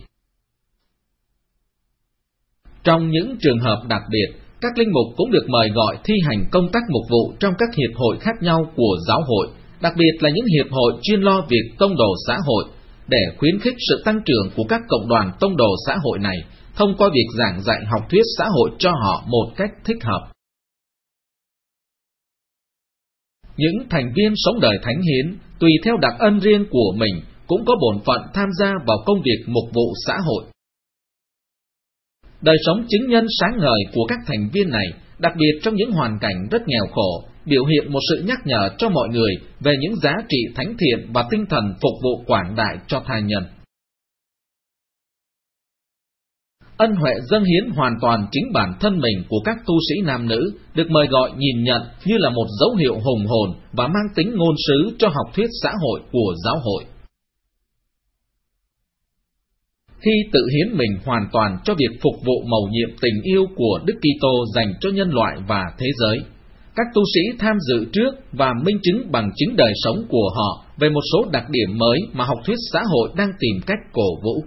Trong những trường hợp đặc biệt, các linh mục cũng được mời gọi thi hành công tác mục vụ trong các hiệp hội khác nhau của giáo hội, đặc biệt là những hiệp hội chuyên lo việc tông đồ xã hội, để khuyến khích sự tăng trưởng của các cộng đoàn tông đồ xã hội này thông qua việc giảng dạy học thuyết xã hội cho họ một cách thích hợp. Những thành viên sống đời thánh hiến, tùy theo đặc ân riêng của mình, cũng có bổn phận tham gia vào công việc mục vụ xã hội. Đời sống chứng nhân sáng ngời của các thành viên này, đặc biệt trong những hoàn cảnh rất nghèo khổ, biểu hiện một sự nhắc nhở cho mọi người về những giá trị thánh thiện và tinh thần phục vụ quảng đại cho tha nhân. Ân huệ dâng hiến hoàn toàn chính bản thân mình của các tu sĩ nam nữ được mời gọi nhìn nhận như là một dấu hiệu hùng hồn và mang tính ngôn sứ cho học thuyết xã hội của giáo hội. Khi tự hiến mình hoàn toàn cho việc phục vụ mầu nhiệm tình yêu của Đức Kitô dành cho nhân loại và thế giới, các tu sĩ tham dự trước và minh chứng bằng chính đời sống của họ về một số đặc điểm mới mà học thuyết xã hội đang tìm cách cổ vũ.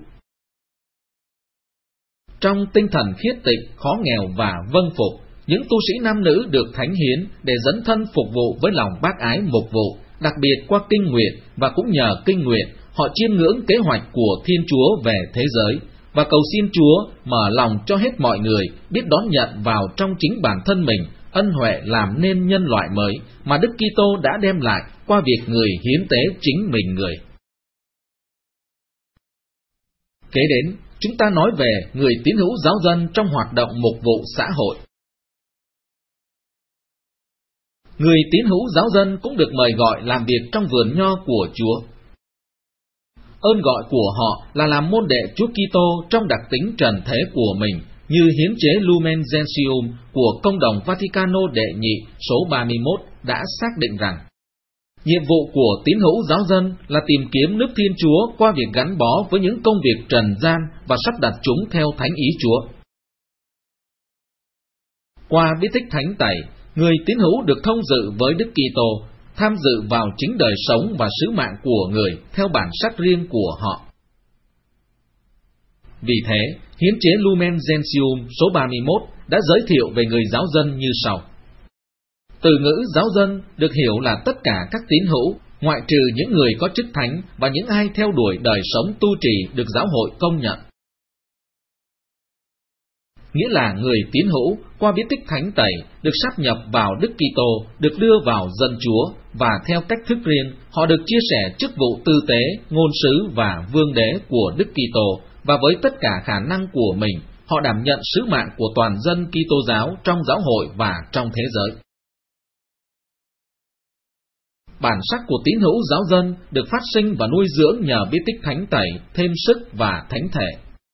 Trong tinh thần khiết tịnh, khó nghèo và vâng phục, những tu sĩ nam nữ được thánh hiến để dấn thân phục vụ với lòng bác ái mục vụ, đặc biệt qua kinh nguyện, và cũng nhờ kinh nguyện, họ chiêm ngưỡng kế hoạch của Thiên Chúa về thế giới, và cầu xin Chúa mở lòng cho hết mọi người biết đón nhận vào trong chính bản thân mình ân huệ làm nên nhân loại mới mà Đức Kitô đã đem lại qua việc người hiến tế chính mình người. Kế đến, chúng ta nói về người tín hữu giáo dân trong hoạt động mục vụ xã hội. Người tín hữu giáo dân cũng được mời gọi làm việc trong vườn nho của Chúa. Ơn gọi của họ là làm môn đệ Chúa Kitô trong đặc tính trần thế của mình, như hiến chế Lumen Gentium của Công đồng Vaticano đệ nhị số 31 đã xác định rằng nhiệm vụ của tín hữu giáo dân là tìm kiếm nước Thiên Chúa qua việc gắn bó với những công việc trần gian và sắp đặt chúng theo thánh ý Chúa. Qua bí tích thánh tẩy, người tín hữu được thông dự với Đức Kitô, tham dự vào chính đời sống và sứ mạng của người theo bản sắc riêng của họ. Vì thế, hiến chế Lumen Gentium số 31 đã giới thiệu về người giáo dân như sau. Từ ngữ giáo dân được hiểu là tất cả các tín hữu, ngoại trừ những người có chức thánh và những ai theo đuổi đời sống tu trì được giáo hội công nhận. Nghĩa là người tín hữu qua bí tích thánh tẩy được sáp nhập vào Đức Kitô, được đưa vào dân Chúa, và theo cách thức riêng, họ được chia sẻ chức vụ tư tế, ngôn sứ và vương đế của Đức Kitô, và với tất cả khả năng của mình, họ đảm nhận sứ mạng của toàn dân Kitô giáo trong giáo hội và trong thế giới. Bản sắc của tín hữu giáo dân được phát sinh và nuôi dưỡng nhờ bí tích thánh tẩy, thêm sức và thánh thể.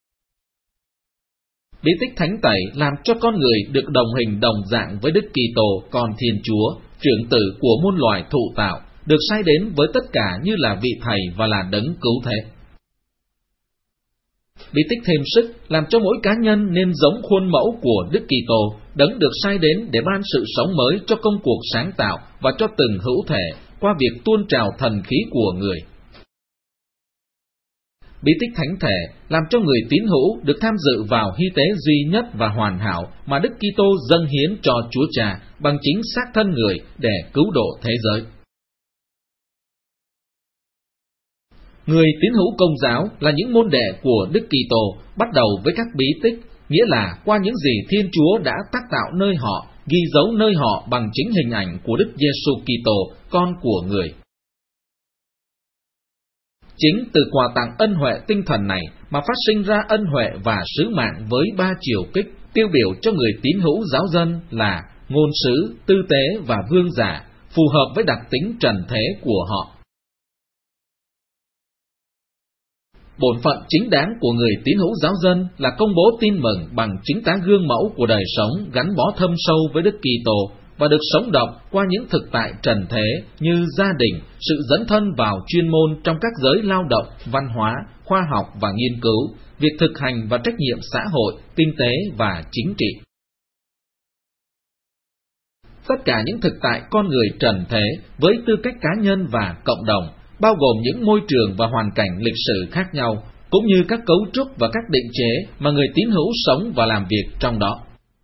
Bí tích thánh tẩy làm cho con người được đồng hình đồng dạng với Đức Kitô, con Thiên Chúa, trưởng tử của muôn loài thụ tạo, được sai đến với tất cả như là vị thầy và là đấng cứu thế. Bí tích thêm sức làm cho mỗi cá nhân nên giống khuôn mẫu của Đức Kitô, đấng được sai đến để ban sự sống mới cho công cuộc sáng tạo và cho từng hữu thể qua việc tuôn trào thần khí của người. Bí tích thánh thể làm cho người tín hữu được tham dự vào hy tế duy nhất và hoàn hảo mà Đức Kitô dâng hiến cho Chúa Cha bằng chính xác thân người để cứu độ thế giới. Người tín hữu Công giáo là những môn đệ của Đức Kitô, bắt đầu với các bí tích, nghĩa là qua những gì Thiên Chúa đã tác tạo nơi họ, ghi dấu nơi họ bằng chính hình ảnh của Đức Giêsu Kitô, con của người. Chính từ quà tặng ân huệ tinh thần này mà phát sinh ra ân huệ và sứ mạng với 3 chiều kích, tiêu biểu cho người tín hữu giáo dân là ngôn sứ, tư tế và vương giả, phù hợp với đặc tính trần thế của họ. Bổn phận chính đáng của người tín hữu giáo dân là công bố tin mừng bằng chính tá gương mẫu của đời sống gắn bó thâm sâu với Đức Kitô và được sống động qua những thực tại trần thế như gia đình, sự dấn thân vào chuyên môn trong các giới lao động, văn hóa, khoa học và nghiên cứu, việc thực hành và trách nhiệm xã hội, kinh tế và chính trị. Tất cả những thực tại con người trần thế với tư cách cá nhân và cộng đồng, bao gồm những môi trường và hoàn cảnh lịch sử khác nhau, cũng như các cấu trúc và các định chế mà người tín hữu sống và làm việc trong đó.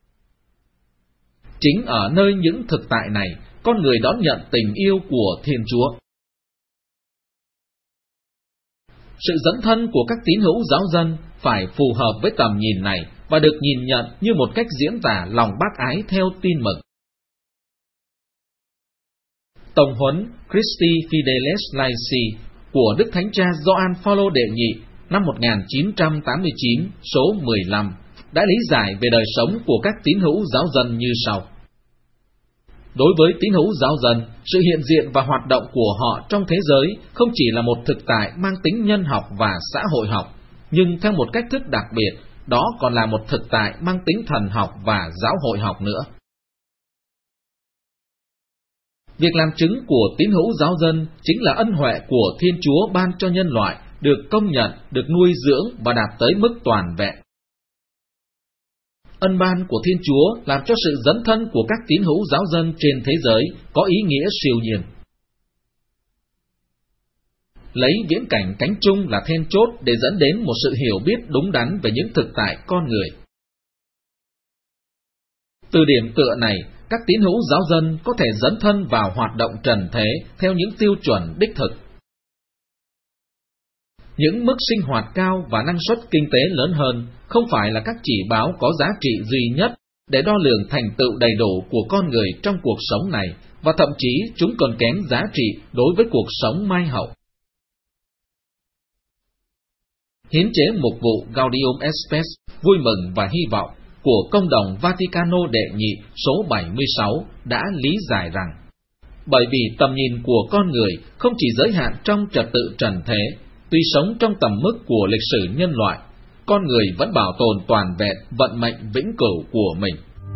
Chính ở nơi những thực tại này, con người đón nhận tình yêu của Thiên Chúa. Sự dấn thân của các tín hữu giáo dân phải phù hợp với tầm nhìn này và được nhìn nhận như một cách diễn tả lòng bác ái theo tin mừng. Tổng huấn Christi Fideles Laici của Đức Thánh Cha Gioan Phaolô đệ nhị năm 1989 số 15 đã lý giải về đời sống của các tín hữu giáo dân như sau. Đối với tín hữu giáo dân, sự hiện diện và hoạt động của họ trong thế giới không chỉ là một thực tại mang tính nhân học và xã hội học, nhưng theo một cách thức đặc biệt, đó còn là một thực tại mang tính thần học và giáo hội học nữa. Việc làm chứng của tín hữu giáo dân chính là ân huệ của Thiên Chúa ban cho nhân loại, được công nhận, được nuôi dưỡng và đạt tới mức toàn vẹn. Ân ban của Thiên Chúa làm cho sự dấn thân của các tín hữu giáo dân trên thế giới có ý nghĩa siêu nhiên. Lấy viễn cảnh cánh trung là then chốt để dẫn đến một sự hiểu biết đúng đắn về những thực tại con người. Từ điểm tựa này, các tín hữu giáo dân có thể dấn thân vào hoạt động trần thế theo những tiêu chuẩn đích thực. Những mức sinh hoạt cao và năng suất kinh tế lớn hơn không phải là các chỉ báo có giá trị duy nhất để đo lường thành tựu đầy đủ của con người trong cuộc sống này, và thậm chí chúng còn kém giá trị đối với cuộc sống mai hậu. Hiến chế mục vụ Gaudium et Spes, vui mừng và hy vọng của Công đồng Vaticano đệ nhị số 76 đã lý giải rằng bởi vì tầm nhìn của con người không chỉ giới hạn trong trật tự trần thế. Tuy sống trong tầm mức của lịch sử nhân loại, con người vẫn bảo tồn toàn vẹn vận mệnh vĩnh cửu của mình.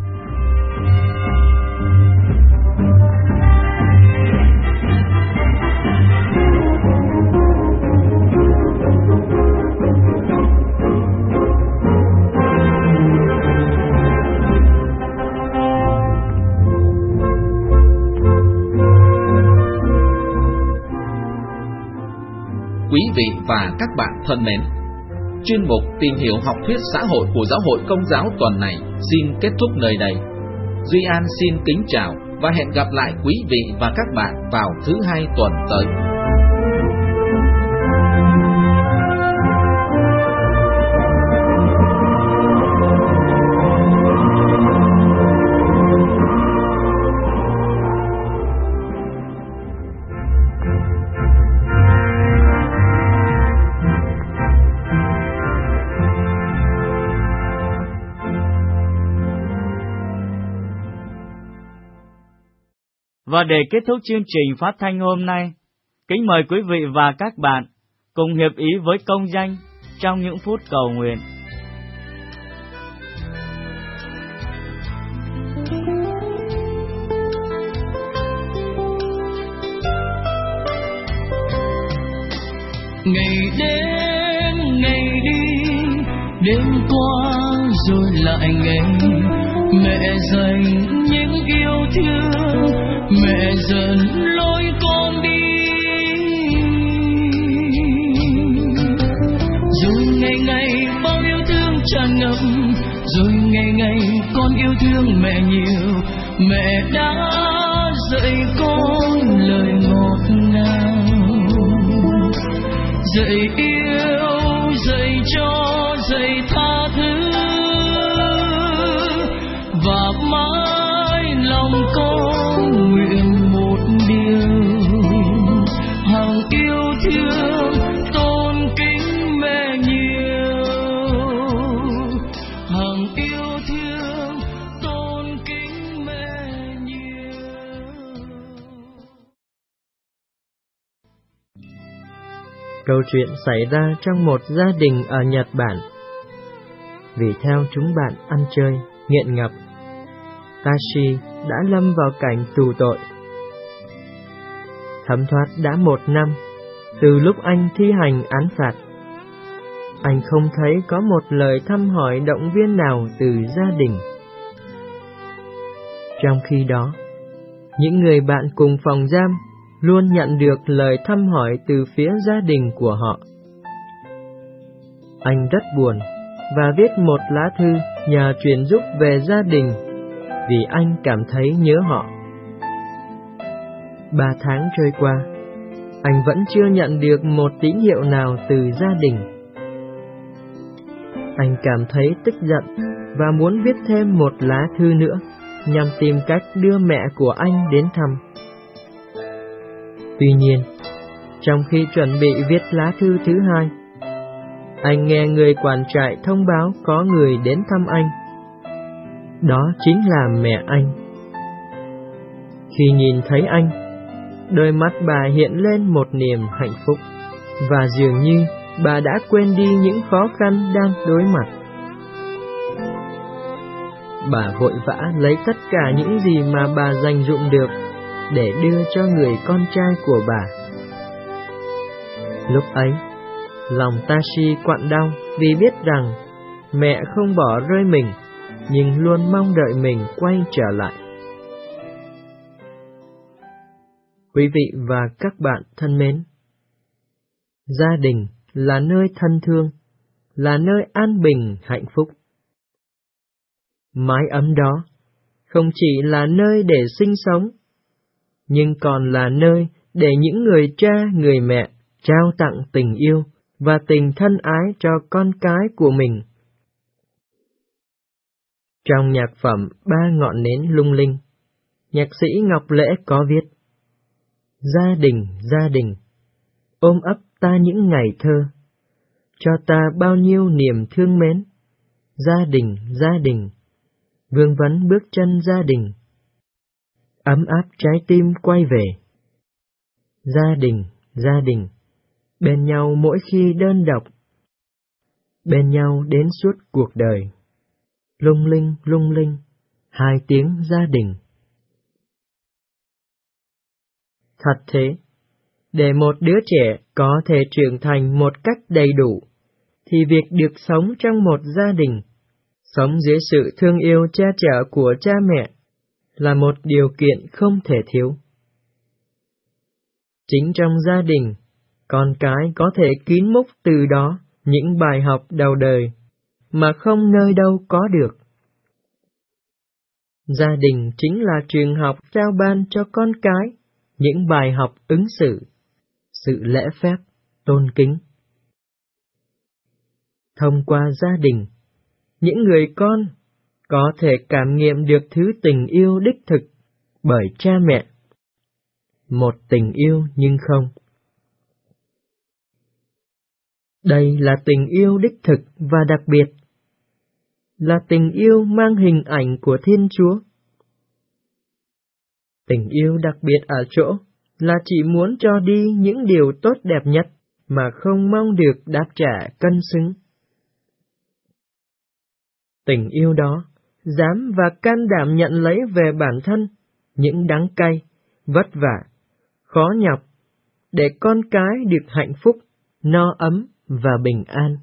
Quý vị và các bạn thân mến, chuyên mục Tìm hiểu học thuyết xã hội của Giáo hội Công giáo tuần này xin kết thúc nơi đây. Duy An xin kính chào và hẹn gặp lại quý vị và các bạn vào thứ Hai tuần tới. Và để kết thúc chương trình phát thanh hôm nay, kính mời quý vị và các bạn cùng hiệp ý với công danh trong những phút cầu nguyện. Ngày đến ngày đi, đêm qua rồi lại ngày, mẹ dành những yêu thương, mẹ dần lối con đi. Rồi ngày ngày bao yêu thương tràn ngập, rồi ngày ngày con yêu thương mẹ nhiều. Mẹ đã dạy con lời ngọt ngào, dạy yêu, dạy cho, dạy tha thứ, và mãi lòng con nguyện một điều, hằng yêu thương tôn kính mẹ nhiều, hằng yêu thương tôn kính mẹ nhiều. Câu chuyện xảy ra trong một gia đình ở Nhật Bản. Vì theo chúng bạn ăn chơi, nghiện ngập, Tashi đã lâm vào cảnh tù tội. Thấm thoát đã 1 năm từ lúc anh thi hành án phạt. Anh không thấy có một lời thăm hỏi động viên nào từ gia đình. Trong khi đó, những người bạn cùng phòng giam luôn nhận được lời thăm hỏi từ phía gia đình của họ. Anh rất buồn và viết một lá thư nhờ truyền giúp về gia đình, vì anh cảm thấy nhớ họ. 3 tháng trôi qua, anh vẫn chưa nhận được một tín hiệu nào từ gia đình. Anh cảm thấy tức giận và muốn viết thêm một lá thư nữa nhằm tìm cách đưa mẹ của anh đến thăm. Tuy nhiên, trong khi chuẩn bị viết lá thư thứ 2, anh nghe người quản trại thông báo có người đến thăm anh. Đó chính là mẹ anh. Khi nhìn thấy anh, đôi mắt bà hiện lên một niềm hạnh phúc, và dường như bà đã quên đi những khó khăn đang đối mặt. Bà vội vã lấy tất cả những gì mà bà dành dụm được để đưa cho người con trai của bà. Lúc ấy, lòng Tashi quặn đau vì biết rằng mẹ không bỏ rơi mình, nhưng luôn mong đợi mình quay trở lại. Quý vị và các bạn thân mến, gia đình là nơi thân thương, là nơi an bình hạnh phúc. Mái ấm đó không chỉ là nơi để sinh sống, nhưng còn là nơi để những người cha, người mẹ trao tặng tình yêu và tình thân ái cho con cái của mình. Trong nhạc phẩm 3 ngọn nến lung linh, nhạc sĩ Ngọc Lễ có viết: gia đình, ôm ấp ta những ngày thơ, cho ta bao nhiêu niềm thương mến. Gia đình, vương vấn bước chân gia đình. ấm áp trái tim quay về. Gia đình, bên nhau mỗi khi đơn độc, bên nhau đến suốt cuộc đời. Lung linh, hai tiếng gia đình. Thật thế, để một đứa trẻ có thể trưởng thành một cách đầy đủ, thì việc được sống trong một gia đình, sống dưới sự thương yêu che chở của cha mẹ, là một điều kiện không thể thiếu. Chính trong gia đình, con cái có thể kín múc từ đó những bài học đầu đời mà không nơi đâu có được. Gia đình chính là trường học trao ban cho con cái những bài học ứng xử, sự lễ phép, tôn kính. Thông qua gia đình, những người con có thể cảm nghiệm được thứ tình yêu đích thực bởi cha mẹ. Một tình yêu nhưng không. Đây là tình yêu đích thực và đặc biệt, là tình yêu mang hình ảnh của Thiên Chúa. Tình yêu đặc biệt ở chỗ là chỉ muốn cho đi những điều tốt đẹp nhất mà không mong được đáp trả cân xứng. Tình yêu đó dám và can đảm nhận lấy về bản thân những đắng cay, vất vả, khó nhọc, để con cái được hạnh phúc, no ấm và bình an.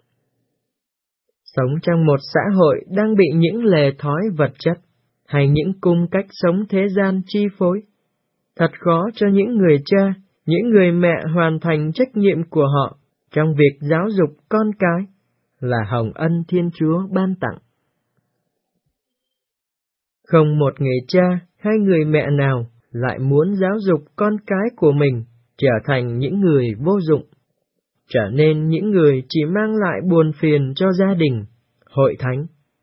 Sống trong một xã hội đang bị những lề thói vật chất hay những cung cách sống thế gian chi phối, thật khó cho những người cha, những người mẹ hoàn thành trách nhiệm của họ trong việc giáo dục con cái, là hồng ân Thiên Chúa ban tặng. Không một người cha hay người mẹ nào lại muốn giáo dục con cái của mình trở thành những người vô dụng, trở nên những người chỉ mang lại buồn phiền cho gia đình, hội thánh.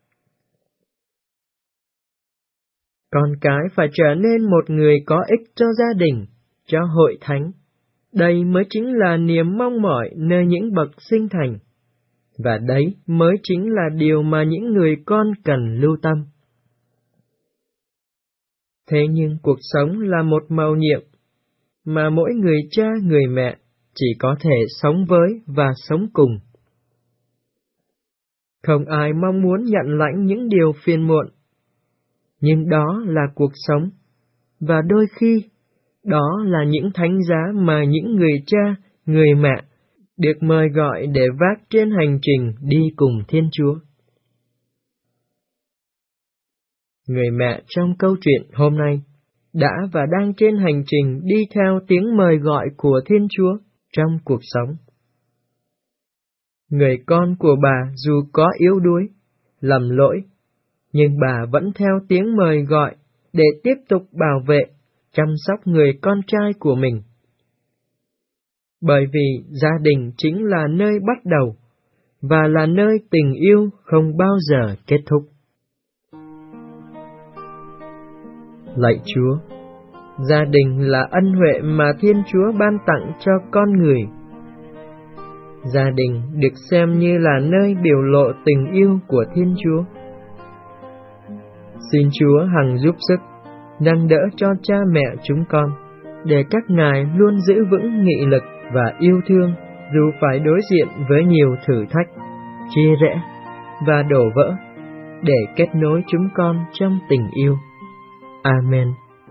Con cái phải trở nên một người có ích cho gia đình, cho hội thánh. Đây mới chính là niềm mong mỏi nơi những bậc sinh thành, và đấy mới chính là điều mà những người con cần lưu tâm. Thế nhưng cuộc sống là một mầu nhiệm, mà mỗi người cha người mẹ chỉ có thể sống với và sống cùng. Không ai mong muốn nhận lãnh những điều phiền muộn, nhưng đó là cuộc sống, và đôi khi đó là những thánh giá mà những người cha, người mẹ được mời gọi để vác trên hành trình đi cùng Thiên Chúa. Người mẹ trong câu chuyện hôm nay đã và đang trên hành trình đi theo tiếng mời gọi của Thiên Chúa trong cuộc sống. Người con của bà dù có yếu đuối, lầm lỗi, nhưng bà vẫn theo tiếng mời gọi để tiếp tục bảo vệ, chăm sóc người con trai của mình. Bởi vì gia đình chính là nơi bắt đầu, và là nơi tình yêu không bao giờ kết thúc. Lạy Chúa, gia đình là ân huệ mà Thiên Chúa ban tặng cho con người. Gia đình được xem như là nơi biểu lộ tình yêu của Thiên Chúa. Xin Chúa hằng giúp sức, nâng đỡ cho cha mẹ chúng con, để các ngài luôn giữ vững nghị lực và yêu thương, dù phải đối diện với nhiều thử thách, chia rẽ và đổ vỡ, để kết nối chúng con trong tình yêu. Amen.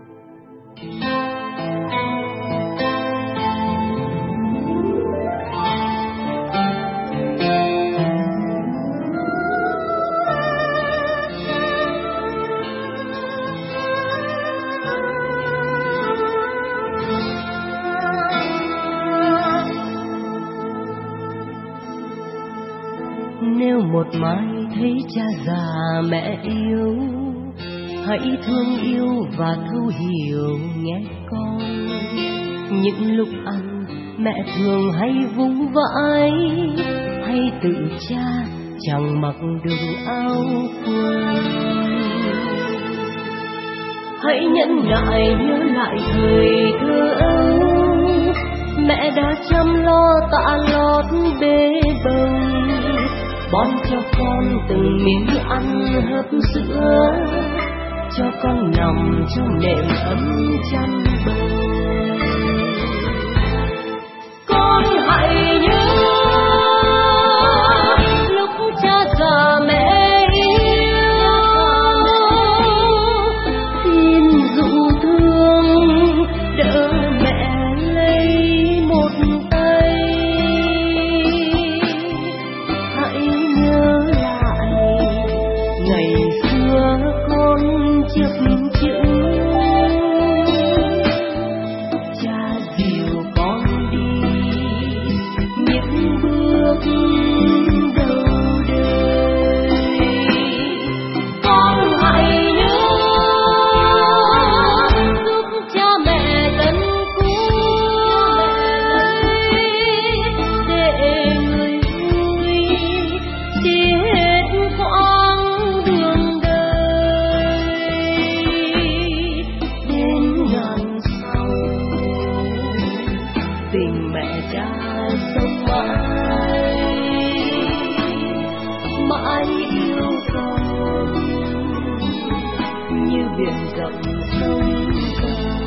Nếu một mai thấy cha già mẹ yêu, hãy thương yêu và thấu hiểu nghe con. Những lúc ăn mẹ thường hay vung vãi, hay tự cha chẳng mặc được áo quần. Hãy nhẫn nại nhớ lại thời thơ ấu, mẹ đã chăm lo tạ lót bê bồng, bón cho con từng miếng ăn hớp sữa, cho con nằm trong nệm ấm chăn bông. Con hãy nhớ lúc cha già mẹ yêu, xin dụ thương đỡ mẹ lấy một tay. Hãy nhớ lại ngày xưa con chập chững, cha dìu con đi những bước đầu đời. Con hãy nhớ giúp cha mẹ tận cuối để người vui đi hết quãng đường đời đến ngàn sau. Tình mẹ cha sống mãi, mãi yêu con như biển rộng sông dài.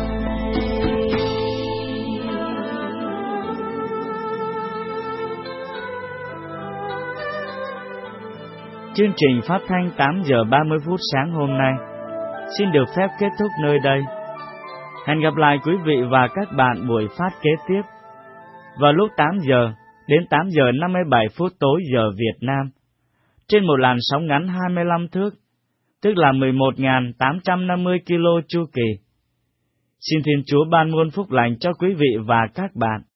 Chương trình phát thanh 8 giờ 30 phút sáng hôm nay xin được phép kết thúc nơi đây. Hẹn gặp lại quý vị và các bạn buổi phát kế tiếp vào lúc 8 giờ đến 8 giờ 57 phút tối giờ Việt Nam trên một làn sóng ngắn 25 thước, tức là 11.850 kilo chu kỳ. Xin Thiên Chúa ban muôn phúc lành cho quý vị và các bạn.